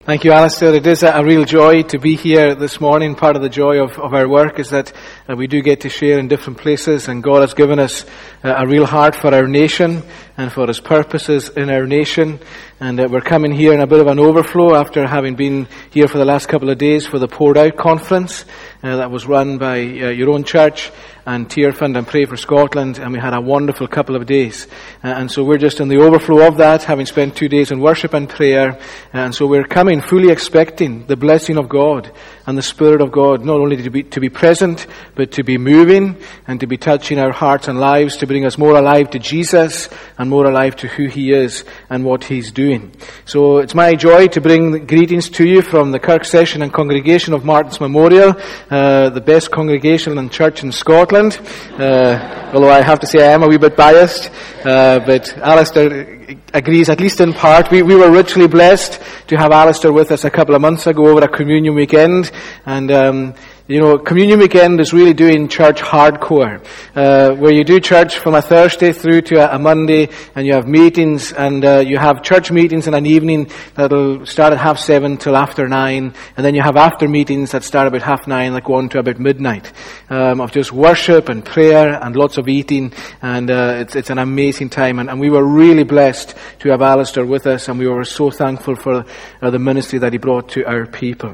Thank you, Alistair. It is a real joy to be here this morning. Part of the joy of our work is that we do get to share in different places, and God has given us a real heart for our nation and for His purposes in our nation. And we're coming here in a bit of an overflow after having been here for the last couple of days for the Poured Out conference that was run by your own church and Tear Fund and Pray for Scotland, and we had a wonderful couple of days. And so we're just in the overflow of that, having spent 2 days in worship and prayer. And so we're coming fully expecting the blessing of God and the Spirit of God, not only to be present, but to be moving and to be touching our hearts and lives, to bring us more alive to Jesus and more alive to who He is and what He's doing. So it's my joy to bring greetings to you from the Kirk Session and Congregation of Martin's Memorial, the best congregation and church in Scotland. Although I have to say I am a wee bit biased, but Alistair agrees, at least in part. We were richly blessed to have Alistair with us a couple of months ago over a communion weekend, and communion weekend is really doing church hardcore, where you do church from a Thursday through to a Monday, and you have meetings, and you have church meetings in an evening that'll start at 7:30 till after 9, and then you have after meetings that start about 9:30, that go on to about midnight, of just worship and prayer and lots of eating, and it's an amazing time, and we were really blessed to have Alistair with us, and we were so thankful for the ministry that he brought to our people.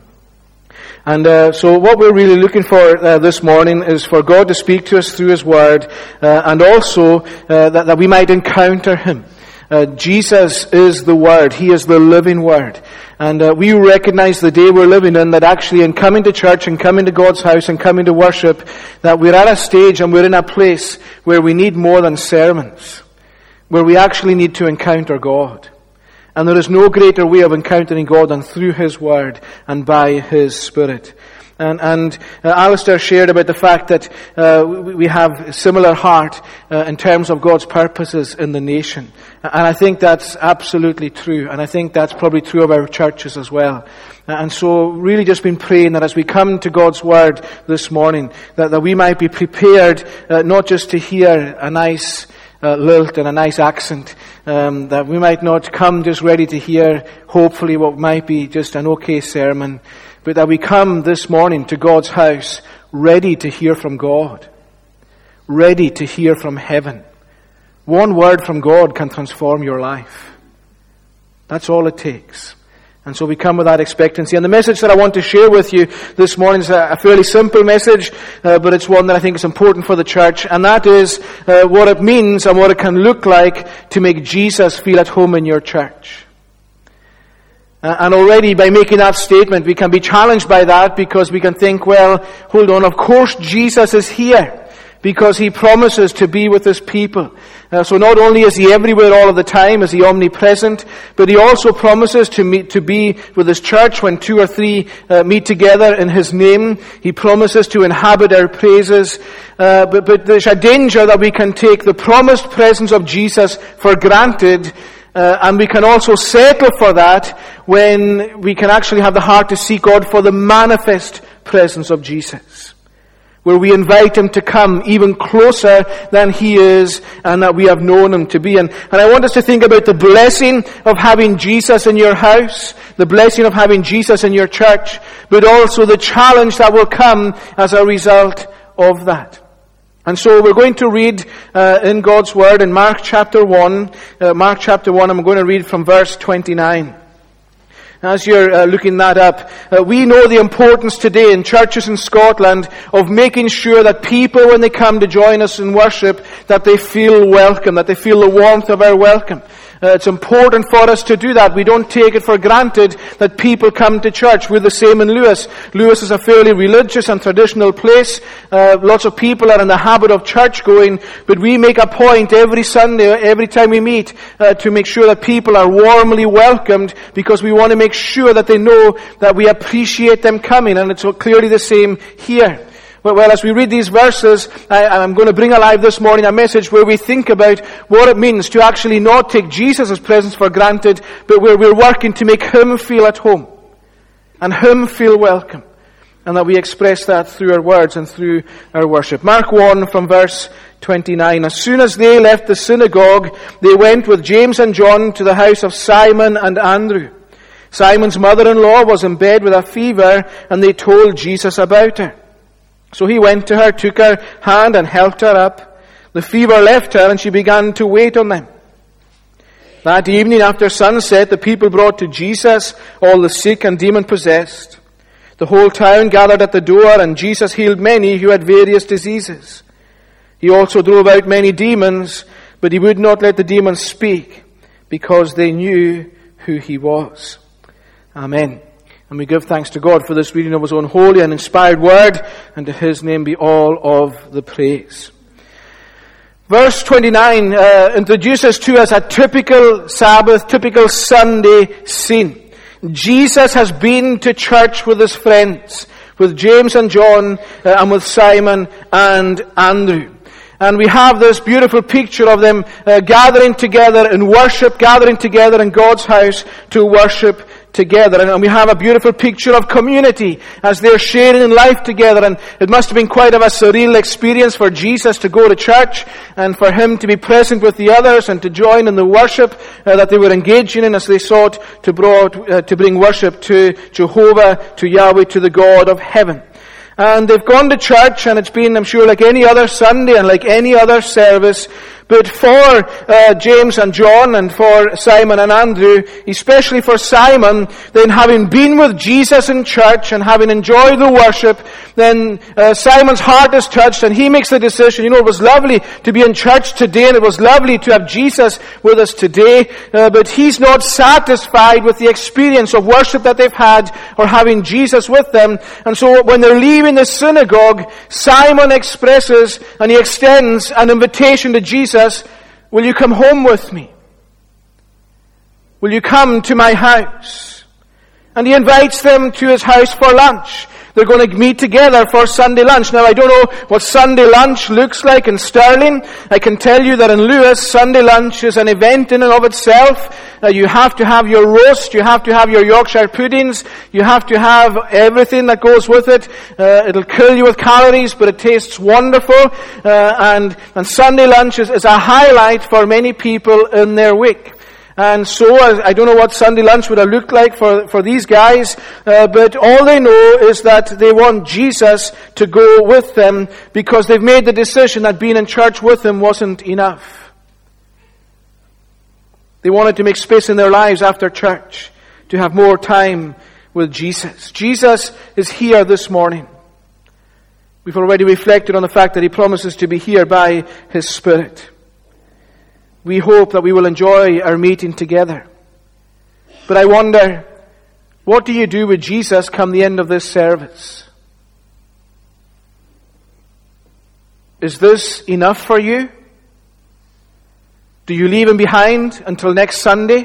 And so what we're really looking for this morning is for God to speak to us through His Word, and also that we might encounter Him. Jesus is the Word. He is the living Word. And we recognize the day we're living in, that actually in coming to church and coming to God's house and coming to worship, that we're at a stage and we're in a place where we need more than sermons, where we actually need to encounter God. And there is no greater way of encountering God than through His Word and by His Spirit. And Alistair shared about the fact that we have a similar heart in terms of God's purposes in the nation. And I think that's absolutely true. And I think that's probably true of our churches as well. And so really just been praying that as we come to God's Word this morning, that we might be prepared not just to hear a nice lilt and a nice accent, that we might not come just ready to hear hopefully what might be just an okay sermon, but that we come this morning to God's house ready to hear from God, ready to hear from heaven. One word from God can transform your life. That's all it takes. And so we come with that expectancy. And the message that I want to share with you this morning is a fairly simple message, but it's one that I think is important for the church. And that is what it means and what it can look like to make Jesus feel at home in your church. And already by making that statement, we can be challenged by that, because we can think, well, hold on, of course Jesus is here, because He promises to be with His people. So not only is He everywhere all of the time, is He omnipresent, but He also promises to be with His church when 2 or 3 meet together in His name. He promises to inhabit our praises. But there's a danger that we can take the promised presence of Jesus for granted, and we can also settle for that when we can actually have the heart to seek God for the manifest presence of Jesus, where we invite Him to come even closer than He is and that we have known Him to be. And I want us to think about the blessing of having Jesus in your house, the blessing of having Jesus in your church, but also the challenge that will come as a result of that. And so we're going to read in God's Word in Mark chapter 1. Mark chapter 1, I'm going to read from verse 29. As you're looking that up, we know the importance today in churches in Scotland of making sure that people, when they come to join us in worship, that they feel welcome, that they feel the warmth of our welcome. It's important for us to do that. We don't take it for granted that people come to church. We're the same in Lewis. Lewis is a fairly religious and traditional place. Lots of people are in the habit of church going, but we make a point every Sunday, every time we meet, to make sure that people are warmly welcomed, because we want to make sure that they know that we appreciate them coming, and it's clearly the same here. Well, as we read these verses, I'm going to bring alive this morning a message where we think about what it means to actually not take Jesus' presence for granted, but where we're working to make Him feel at home and Him feel welcome, and that we express that through our words and through our worship. Mark 1 from verse 29. As soon as they left the synagogue, they went with James and John to the house of Simon and Andrew. Simon's mother-in-law was in bed with a fever, and they told Jesus about her. So he went to her, took her hand, and helped her up. The fever left her, and she began to wait on them. That evening after sunset, the people brought to Jesus all the sick and demon-possessed. The whole town gathered at the door, and Jesus healed many who had various diseases. He also drove out many demons, but he would not let the demons speak, because they knew who he was. Amen. And we give thanks to God for this reading of his own holy and inspired word, and to his name be all of the praise. Verse 29 introduces to us a typical Sabbath, typical Sunday scene. Jesus has been to church with his friends, with James and John, and with Simon and Andrew. And we have this beautiful picture of them gathering together in worship, gathering together in God's house to worship together. And we have a beautiful picture of community as they're sharing in life together. And it must have been quite of a surreal experience for Jesus to go to church and for him to be present with the others and to join in the worship that they were engaging in as they sought to bring worship to Jehovah, to Yahweh, to the God of heaven. And they've gone to church, and it's been, I'm sure, like any other Sunday and like any other service. But for James and John and for Simon and Andrew, especially for Simon, then having been with Jesus in church and having enjoyed the worship, then Simon's heart is touched and he makes the decision, it was lovely to be in church today and it was lovely to have Jesus with us today, but he's not satisfied with the experience of worship that they've had or having Jesus with them. And so when they're leaving the synagogue, Simon expresses and he extends an invitation to Jesus. Will you come home with me? Will you come to my house? And he invites them to his house for lunch. They're going to meet together for Sunday lunch. Now, I don't know what Sunday lunch looks like in Stirling. I can tell you that in Lewis, Sunday lunch is an event in and of itself. You have to have your roast. You have to have your Yorkshire puddings. You have to have everything that goes with it. It'll kill you with calories, but it tastes wonderful. And Sunday lunch is a highlight for many people in their week. And so, I don't know what Sunday lunch would have looked like for these guys, but all they know is that they want Jesus to go with them because they've made the decision that being in church with him wasn't enough. They wanted to make space in their lives after church to have more time with Jesus. Jesus is here this morning. We've already reflected on the fact that he promises to be here by his Spirit. We hope that we will enjoy our meeting together. But I wonder, what do you do with Jesus come the end of this service? Is this enough for you? Do you leave him behind until next Sunday?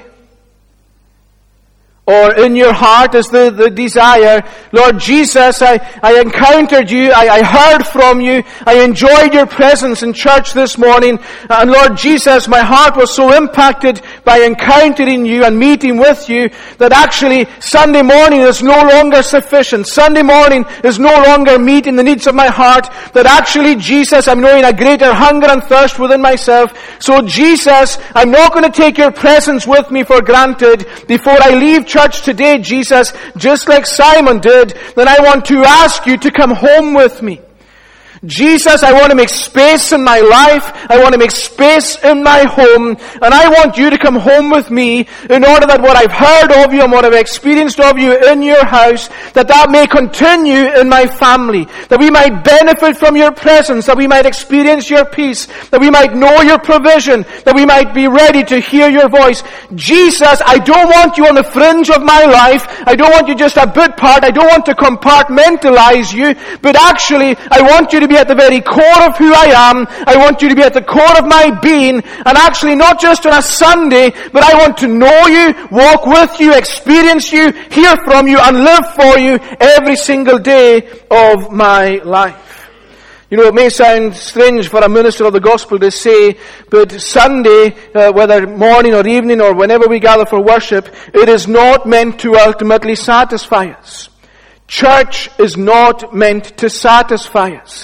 Or in your heart is the desire, Lord Jesus, I encountered you, I heard from you, I enjoyed your presence in church this morning, and Lord Jesus, my heart was so impacted by encountering you and meeting with you that actually Sunday morning is no longer sufficient. Sunday morning is no longer meeting the needs of my heart, that actually Jesus, I'm knowing a greater hunger and thirst within myself. So Jesus, I'm not going to take your presence with me for granted before I leave church today, Jesus, just like Simon did, then I want to ask you to come home with me. Jesus, I want to make space in my life. I want to make space in my home. And I want you to come home with me in order that what I've heard of you and what I've experienced of you in your house, that may continue in my family. That we might benefit from your presence. That we might experience your peace. That we might know your provision. That we might be ready to hear your voice. Jesus, I don't want you on the fringe of my life. I don't want you just a bit part. I don't want to compartmentalize you. But actually, I want you to be at the very core of who I am. I want you to be at the core of my being, and actually not just on a Sunday, but I want to know you, walk with you, experience you, hear from you, and live for you every single day of my life. It may sound strange for a minister of the gospel to say, but Sunday, whether morning or evening or whenever we gather for worship, it is not meant to ultimately satisfy us. Church is not meant to satisfy us.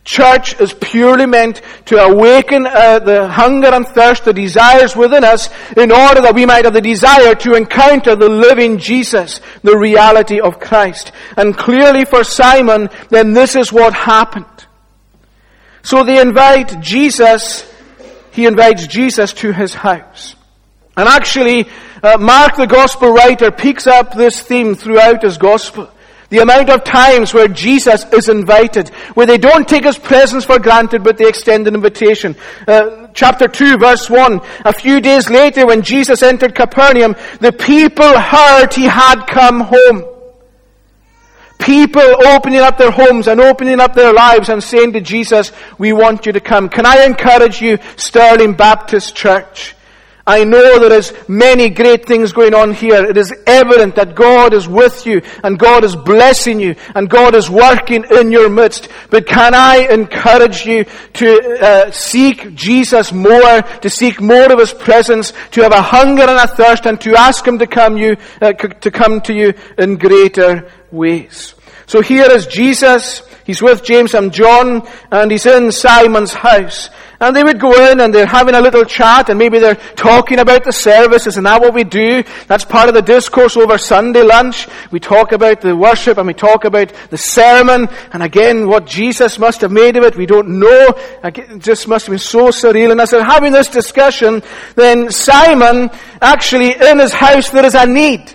Church is purely meant to awaken the hunger and thirst, the desires within us, in order that we might have the desire to encounter the living Jesus, the reality of Christ. And clearly for Simon, then this is what happened. So he invites Jesus to his house. And actually, Mark the Gospel writer picks up this theme throughout his Gospel. The amount of times where Jesus is invited, where they don't take his presence for granted, but they extend an invitation. Chapter 2, verse 1. A few days later, when Jesus entered Capernaum, the people heard he had come home. People opening up their homes and opening up their lives and saying to Jesus, we want you to come. Can I encourage you, Sterling Baptist Church? I know there is many great things going on here. It is evident that God is with you and God is blessing you and God is working in your midst. But can I encourage you to seek Jesus more, to seek more of His presence, to have a hunger and a thirst, and to ask Him to come to you in greater ways. So here is Jesus. He's with James and John, and he's in Simon's house. And they would go in and they're having a little chat, and maybe they're talking about the service. Isn't that what we do? That's part of the discourse over Sunday lunch. We talk about the worship and we talk about the sermon. And again, what Jesus must have made of it, we don't know. It just must have been so surreal. And as they're having this discussion, then Simon, actually in his house there is a need.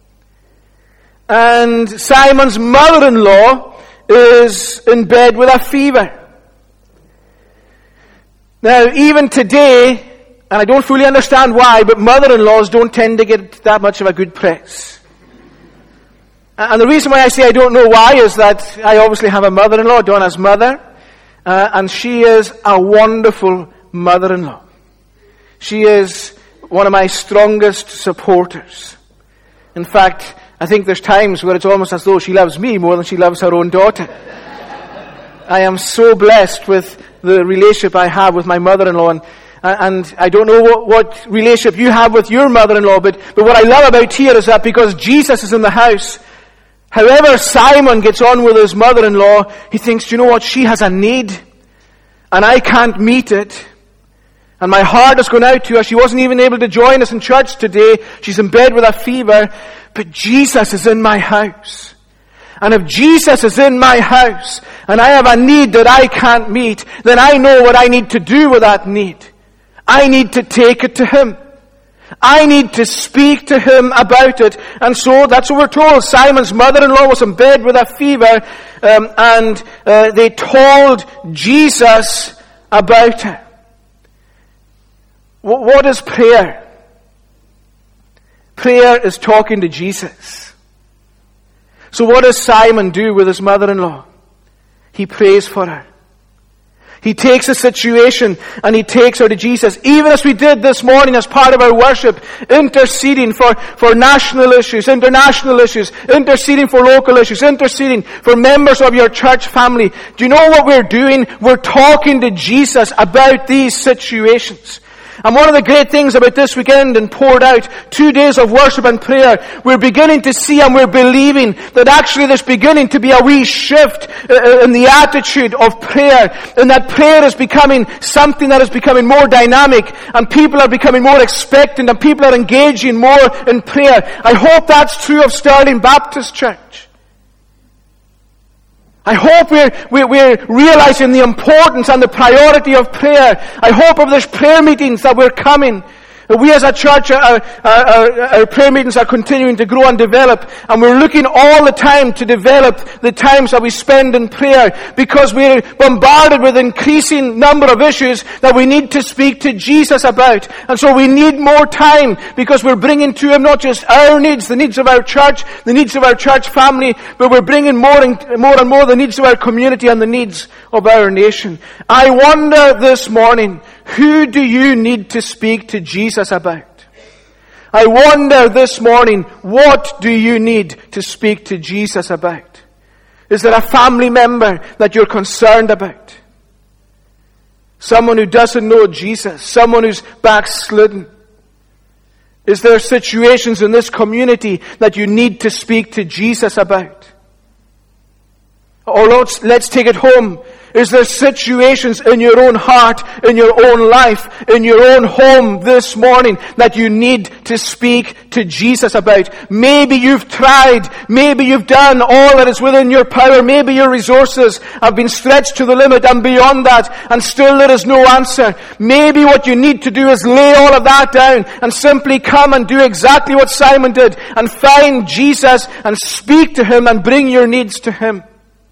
And Simon's mother-in-law is in bed with a fever. Now, even today, and I don't fully understand why, but mother-in-laws don't tend to get that much of a good press. And the reason why I say I don't know why is that I obviously have a mother-in-law, Donna's mother, and she is a wonderful mother-in-law. She is one of my strongest supporters. In fact, I think there's times where it's almost as though she loves me more than she loves her own daughter. I am so blessed with the relationship I have with my mother-in-law, and I don't know what relationship you have with your mother-in-law, but what I love about here is that because Jesus is in the house, however Simon gets on with his mother-in-law, he thinks, you know what, she has a need, and I can't meet it, and my heart has gone out to her. She wasn't even able to join us in church today. She's in bed with a fever, but Jesus is in my house. And if Jesus is in my house, and I have a need that I can't meet, then I know what I need to do with that need. I need to take it to Him. I need to speak to Him about it. And so that's what we're told. Simon's mother-in-law was in bed with a fever, and they told Jesus about her. What is prayer? Prayer is talking to Jesus. So what does Simon do with his mother-in-law? He prays for her. He takes a situation and he takes her to Jesus. Even as we did this morning as part of our worship, interceding for national issues, international issues, interceding for local issues, interceding for members of your church family. Do you know what we're doing? We're talking to Jesus about these situations. And one of the great things about this weekend and Poured Out, 2 days of worship and prayer, we're beginning to see and we're believing that actually there's beginning to be a wee shift in the attitude of prayer, and that prayer is becoming something that is becoming more dynamic, and people are becoming more expectant, and people are engaging more in prayer. I hope that's true of Sterling Baptist Church. I hope we're realizing the importance and the priority of prayer. I hope of these prayer meetings that we're coming. We as a church, our prayer meetings are continuing to grow and develop, and we're looking all the time to develop the times that we spend in prayer, because we're bombarded with an increasing number of issues that we need to speak to Jesus about. And so we need more time, because we're bringing to Him not just our needs, the needs of our church, the needs of our church family, but we're bringing more and more the needs of our community and the needs of our nation. I wonder this morning, who do you need to speak to Jesus about? I wonder this morning, what do you need to speak to Jesus about? Is there a family member that you're concerned about? Someone who doesn't know Jesus? Someone who's backslidden? Is there situations in this community that you need to speak to Jesus about? Or let's take it home. Is there situations in your own heart, in your own life, in your own home this morning that you need to speak to Jesus about? Maybe you've tried. Maybe you've done all that is within your power. Maybe your resources have been stretched to the limit and beyond that, and still there is no answer. Maybe what you need to do is lay all of that down and simply come and do exactly what Simon did and find Jesus and speak to Him and bring your needs to Him.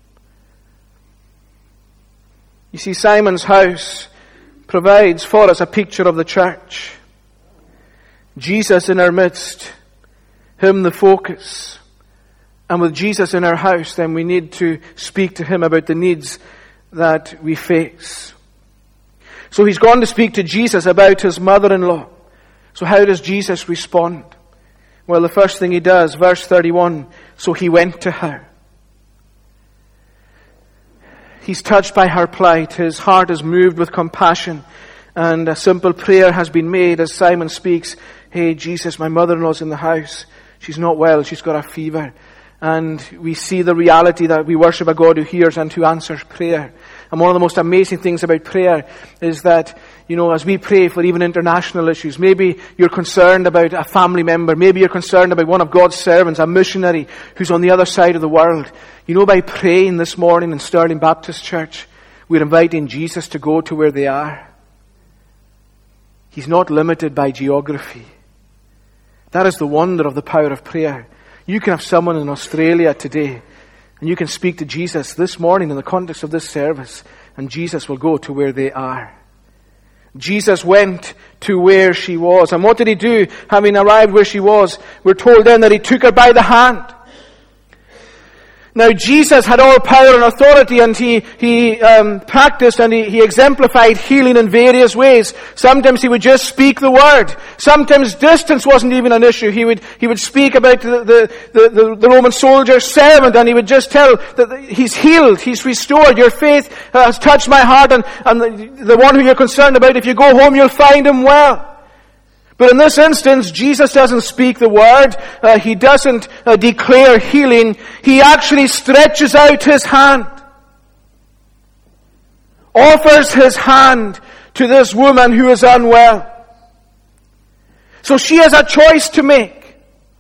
You see, Simon's house provides for us a picture of the church. Jesus in our midst, Him the focus. And with Jesus in our house, then we need to speak to Him about the needs that we face. So He's gone to speak to Jesus about his mother-in-law. So how does Jesus respond? Well, the first thing He does, verse 31, so He went to her. He's touched by her plight. His heart is moved with compassion. And a simple prayer has been made as Simon speaks, hey, Jesus, my mother-in-law's in the house. She's not well. She's got a fever. And we see the reality that we worship a God who hears and who answers prayer. And one of the most amazing things about prayer is that, as we pray for even international issues, maybe you're concerned about a family member, maybe you're concerned about one of God's servants, a missionary who's on the other side of the world. By praying this morning in Stirling Baptist Church, we're inviting Jesus to go to where they are. He's not limited by geography. That is the wonder of the power of prayer. You can have someone in Australia today, and you can speak to Jesus this morning in the context of this service, and Jesus will go to where they are. Jesus went to where she was. And what did He do, having arrived where she was? We're told then that He took her by the hand. Now, Jesus had all power and authority, and he practiced and he exemplified healing in various ways. Sometimes He would just speak the word. Sometimes distance wasn't even an issue. He would speak about the Roman soldier's servant, and He would just tell that He's healed, He's restored, your faith has touched my heart, and the one who you're concerned about, if you go home, you'll find him well. But in this instance, Jesus doesn't speak the word. He doesn't declare healing. He actually stretches out His hand. Offers His hand to this woman who is unwell. So she has a choice to make.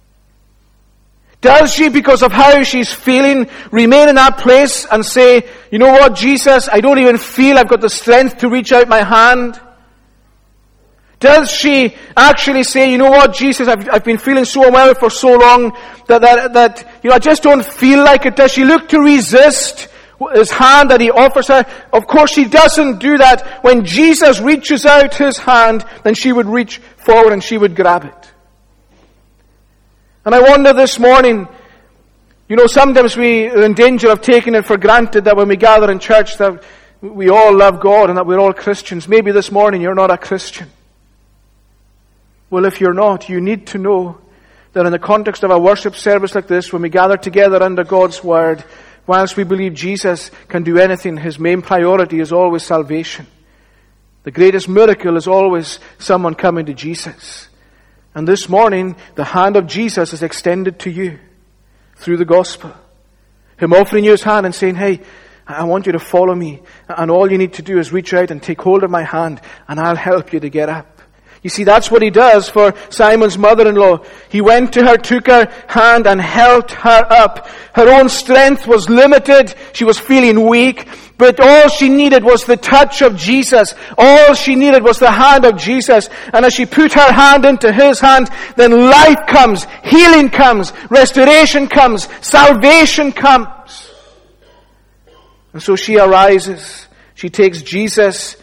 Does she, because of how she's feeling, remain in that place and say, you know what, Jesus, I don't even feel I've got the strength to reach out my hand? Does she actually say, you know what, Jesus, I've been feeling so unwell for so long that I just don't feel like it? Does she look to resist His hand that He offers her? Of course she doesn't do that. When Jesus reaches out His hand, then she would reach forward and she would grab it. And I wonder this morning, sometimes we are in danger of taking it for granted that when we gather in church that we all love God and that we're all Christians. Maybe this morning you're not a Christian. Well, if you're not, you need to know that in the context of a worship service like this, when we gather together under God's Word, whilst we believe Jesus can do anything, His main priority is always salvation. The greatest miracle is always someone coming to Jesus. And this morning, the hand of Jesus is extended to you through the gospel. Him offering you His hand and saying, hey, I want you to follow me. And all you need to do is reach out and take hold of my hand, and I'll help you to get up. You see, that's what He does for Simon's mother-in-law. He went to her, took her hand, and helped her up. Her own strength was limited. She was feeling weak. But all she needed was the touch of Jesus. All she needed was the hand of Jesus. And as she put her hand into His hand, then life comes, healing comes, restoration comes, salvation comes. And so she arises. She takes Jesus'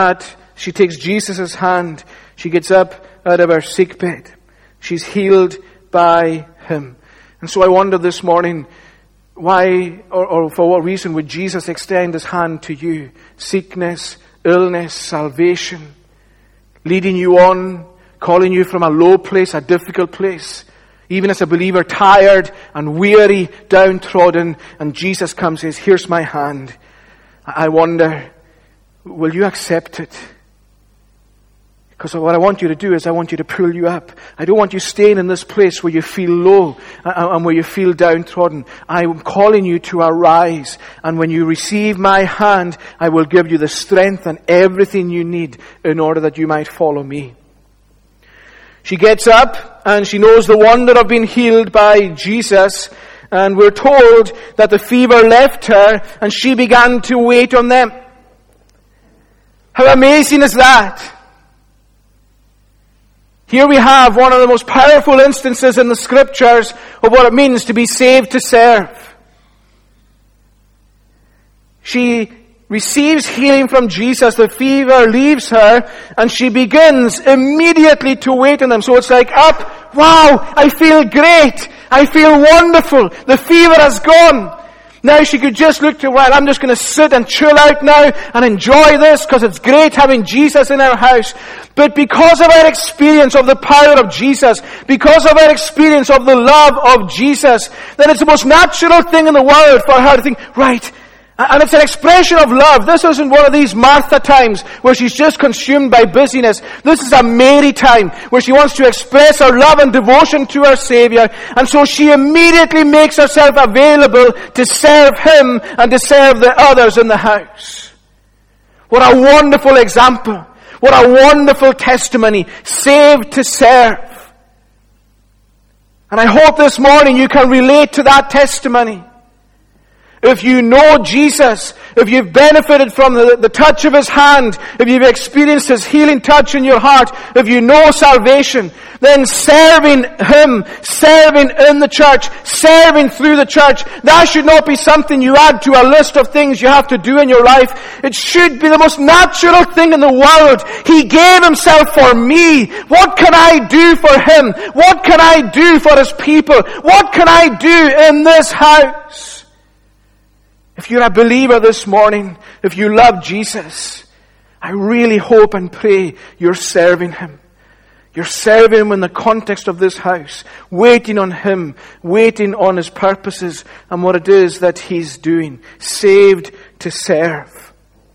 hand. She gets up out of her sickbed. She's healed by Him. And so I wonder this morning, why or for what reason would Jesus extend His hand to you? Sickness, illness, salvation, leading you on, calling you from a low place, a difficult place. Even as a believer, tired and weary, downtrodden, and Jesus comes and says, here's my hand. I wonder, will you accept it? Because what I want you to do is I want you to pull you up. I don't want you staying in this place where you feel low and where you feel downtrodden. I am calling you to arise. And when you receive my hand, I will give you the strength and everything you need in order that you might follow me. She gets up and she knows the wonder of being healed by Jesus. And we're told that the fever left her and she began to wait on them. How amazing is that? Here we have one of the most powerful instances in the scriptures of what it means to be saved to serve. She receives healing from Jesus, the fever leaves her, and she begins immediately to wait on them. So it's like, up, wow, I feel great, I feel wonderful, the fever has gone. Now she could just look to, well, I'm just going to sit and chill out now and enjoy this because it's great having Jesus in our house. But because of our experience of the power of Jesus, because of our experience of the love of Jesus, then it's the most natural thing in the world for her to think, right, and it's an expression of love. This isn't one of these Martha times where she's just consumed by busyness. This is a Mary time where she wants to express her love and devotion to her Savior. And so she immediately makes herself available to serve Him and to serve the others in the house. What a wonderful example. What a wonderful testimony. Saved to serve. And I hope this morning you can relate to that testimony. If you know Jesus, if you've benefited from the touch of His hand, if you've experienced His healing touch in your heart, if you know salvation, then serving Him, serving in the church, serving through the church, that should not be something you add to a list of things you have to do in your life. It should be the most natural thing in the world. He gave Himself for me. What can I do for Him? What can I do for His people? What can I do in this house? If you're a believer this morning, if you love Jesus, I really hope and pray you're serving Him. You're serving Him in the context of this house, waiting on Him, waiting on His purposes and what it is that He's doing. Saved to serve.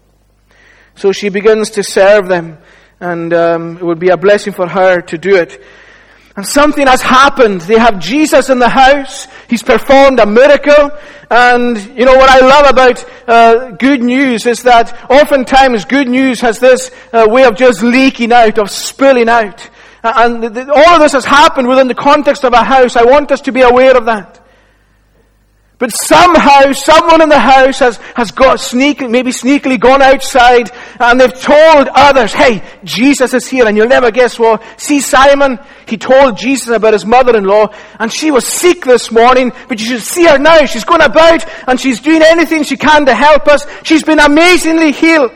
So she begins to serve them, and it would be a blessing for her to do it. And something has happened. They have Jesus in the house. He's performed a miracle. And, you know, what I love about good news is that oftentimes good news has this way of just leaking out, of spilling out. And all of this has happened within the context of a house. I want us to be aware of that. But somehow, someone in the house has got sneakily gone outside, and they've told others, hey, Jesus is here, and you'll never guess what. See Simon? He told Jesus about his mother-in-law, and she was sick this morning, but you should see her now. She's going about, and she's doing anything she can to help us. She's been amazingly healed.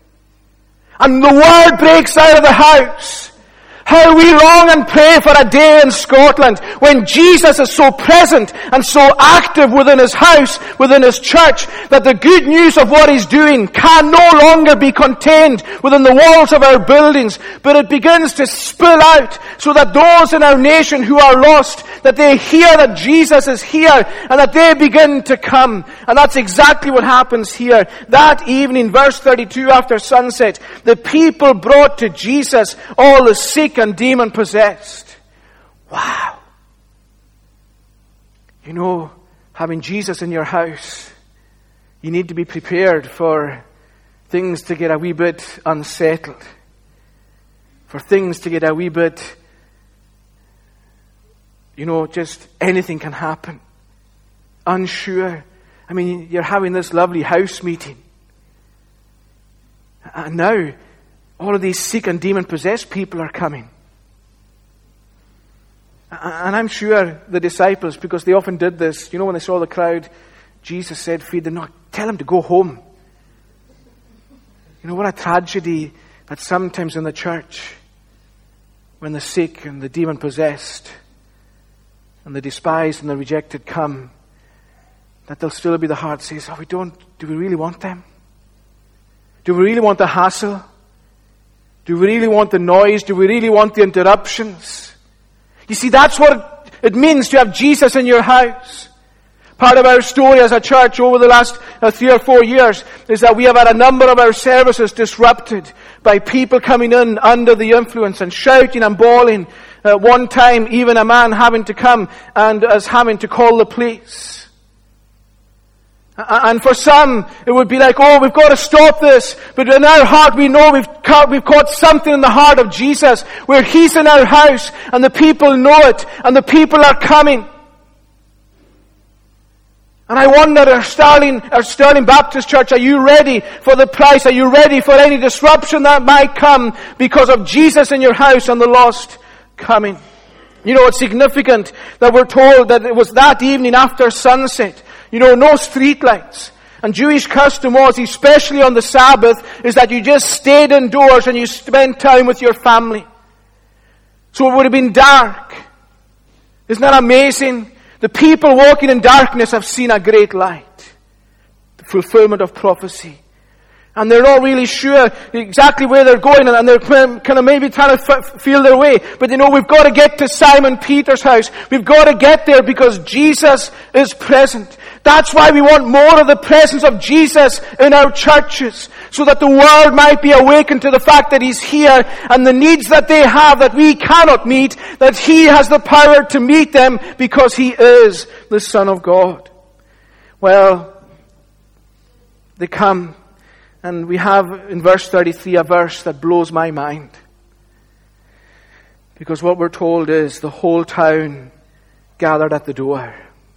And the word breaks out of the house. How we long and pray for a day in Scotland when Jesus is so present and so active within His house, within His church, that the good news of what He's doing can no longer be contained within the walls of our buildings, but it begins to spill out so that those in our nation who are lost, that they hear that Jesus is here and that they begin to come. And that's exactly what happens here. That evening, verse 32, after sunset, the people brought to Jesus all the sick and demon-possessed. Wow. You know, having Jesus in your house, you need to be prepared for things to get a wee bit unsettled. For things to get a wee bit, you know, just anything can happen. Unsure. I mean, you're having this lovely house meeting. And now, all of these sick and demon-possessed people are coming. And I'm sure the disciples, because they often did this, you know, when they saw the crowd, Jesus said, feed them not, tell them to go home. You know, what a tragedy that sometimes in the church, when the sick and the demon-possessed and the despised and the rejected come, that there'll still be the heart says, do we really want them? Do we really want the hassle? Do we really want the noise? Do we really want the interruptions? You see, that's what it means to have Jesus in your house. Part of our story as a church over the last 3 or 4 years is that we have had a number of our services disrupted by people coming in under the influence and shouting and bawling. One time, even a man having to come and us having to call the police. And for some, it would be like, oh, we've got to stop this. But in our heart, we know we've caught something in the heart of Jesus, where He's in our house, and the people know it, and the people are coming. And I wonder, our Sterling Baptist Church, are you ready for the price? Are you ready for any disruption that might come because of Jesus in your house and the lost coming? You know, it's significant that we're told that it was that evening after sunset. You know, no street lights. And Jewish custom was, especially on the Sabbath, is that you just stayed indoors and you spent time with your family. So it would have been dark. Isn't that amazing? The people walking in darkness have seen a great light. The fulfillment of prophecy. And they're not really sure exactly where they're going, and they're kind of maybe trying to feel their way. But they know we've got to get to Simon Peter's house. We've got to get there because Jesus is present. That's why we want more of the presence of Jesus in our churches, so that the world might be awakened to the fact that He's here, and the needs that they have that we cannot meet, that He has the power to meet them because He is the Son of God. Well, they come. And we have in verse 33 a verse that blows my mind. Because what we're told is the whole town gathered at the door.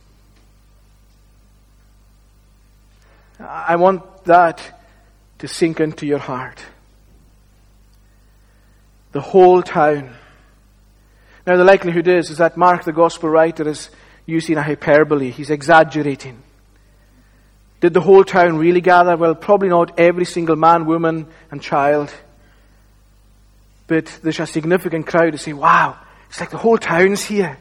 I want that to sink into your heart. The whole town. Now the likelihood is that Mark, the gospel writer, is using a hyperbole. He's exaggerating. Did the whole town really gather? Well, probably not every single man, woman, and child. But there's a significant crowd to say, wow, it's like the whole town's here.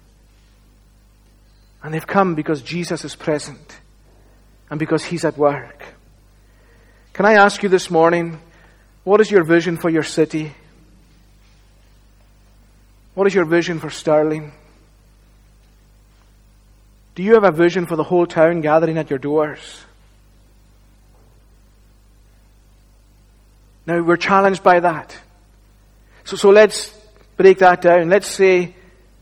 And they've come because Jesus is present. And because He's at work. Can I ask you this morning, what is your vision for your city? What is your vision for Sterling? Do you have a vision for the whole town gathering at your doors? Now, we're challenged by that. So let's break that down. Let's say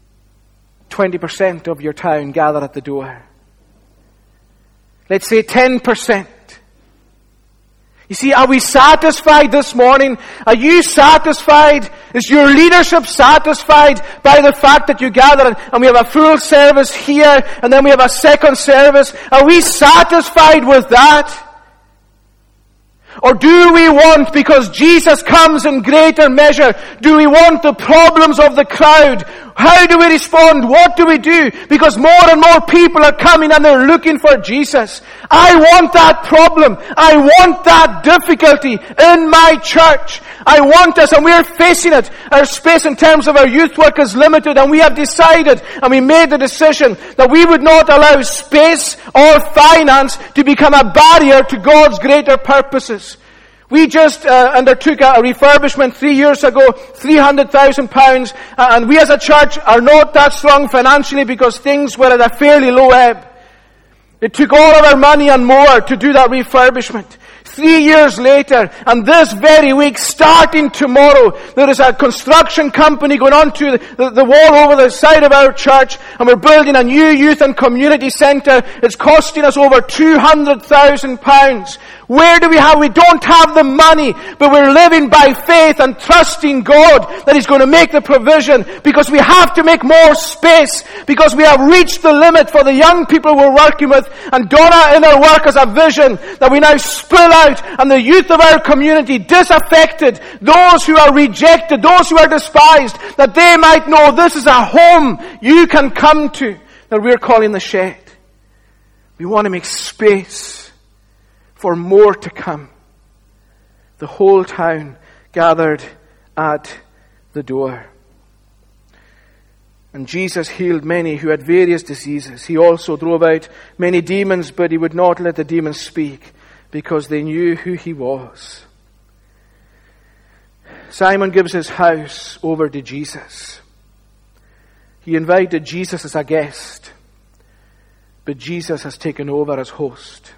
20% of your town gather at the door. Let's say 10%. You see, are we satisfied this morning? Are you satisfied? Is your leadership satisfied by the fact that you gather and we have a full service here and then we have a second service? Are we satisfied with that? Or do we want, because Jesus comes in greater measure, do we want the problems of the crowd? How do we respond? What do we do? Because more and more people are coming and they're looking for Jesus. I want that problem. I want that difficulty in my church. I want us, and we're facing it. Our space in terms of our youth work is limited, and we have decided and we made the decision that we would not allow space or finance to become a barrier to God's greater purposes. We just undertook a refurbishment 3 years ago, £300,000, and we as a church are not that strong financially because things were at a fairly low ebb. It took all of our money and more to do that refurbishment. 3 years later, and this very week, starting tomorrow, there is a construction company going on to the wall over the side of our church, and we're building a new youth and community centre. It's costing us over £200,000. Where do we don't have the money, but we're living by faith and trusting God that He's going to make the provision, because we have to make more space, because we have reached the limit for the young people we're working with. And Donna in her work has a vision that we now spill out, and the youth of our community, disaffected, those who are rejected, those who are despised, that they might know this is a home you can come to, that we're calling the Shed. We want to make space for more to come. The whole town gathered at the door. And Jesus healed many who had various diseases. He also drove out many demons, but He would not let the demons speak because they knew who He was. Simon gives his house over to Jesus. He invited Jesus as a guest. But Jesus has taken over as host.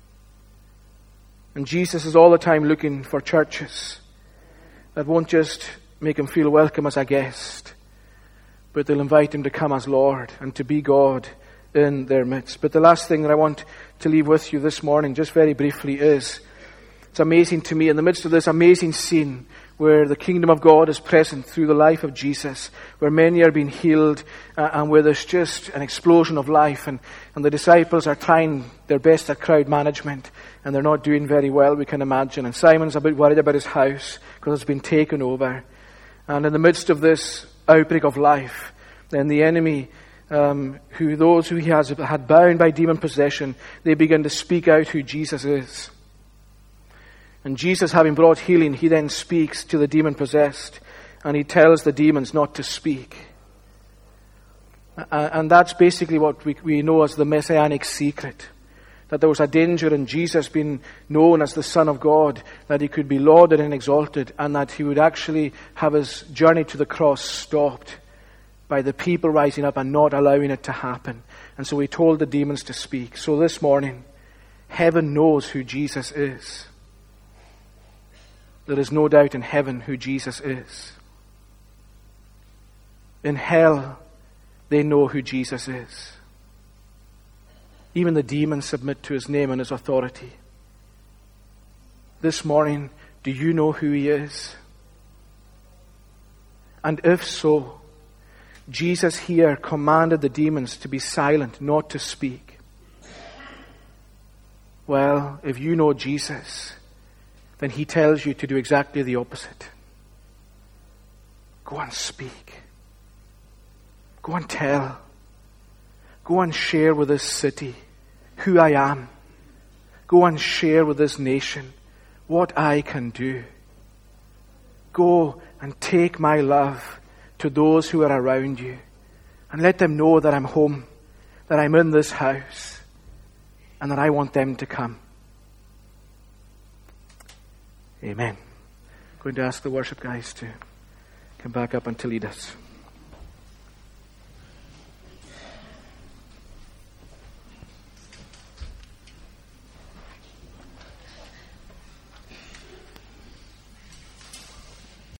And Jesus is all the time looking for churches that won't just make him feel welcome as a guest, but they'll invite him to come as Lord and to be God in their midst. But the last thing that I want to leave with you this morning, just very briefly, is it's amazing to me in the midst of this amazing scene where the kingdom of God is present through the life of Jesus, where many are being healed, and where there's just an explosion of life, and the disciples are trying their best at crowd management, and they're not doing very well, we can imagine. And Simon's a bit worried about his house because it's been taken over. And in the midst of this outbreak of life, then the enemy, those who he has had bound by demon possession, they begin to speak out who Jesus is. And Jesus, having brought healing, he then speaks to the demon-possessed, and he tells the demons not to speak. And that's basically what we know as the messianic secret. That there was a danger in Jesus being known as the Son of God, that he could be lauded and exalted, and that he would actually have his journey to the cross stopped by the people rising up and not allowing it to happen. And so he told the demons to speak. So this morning, heaven knows who Jesus is. There is no doubt in heaven who Jesus is. In hell, they know who Jesus is. Even the demons submit to his name and his authority. This morning, do you know who he is? And if so, Jesus here commanded the demons to be silent, not to speak. Well, if you know Jesus, then he tells you to do exactly the opposite. Go and speak. Go and tell. Go and share with this city who I am. Go and share with this nation what I can do. Go and take my love to those who are around you, and let them know that I'm home, that I'm in this house, and that I want them to come. Amen. I'm going to ask the worship guys to come back up and to lead us.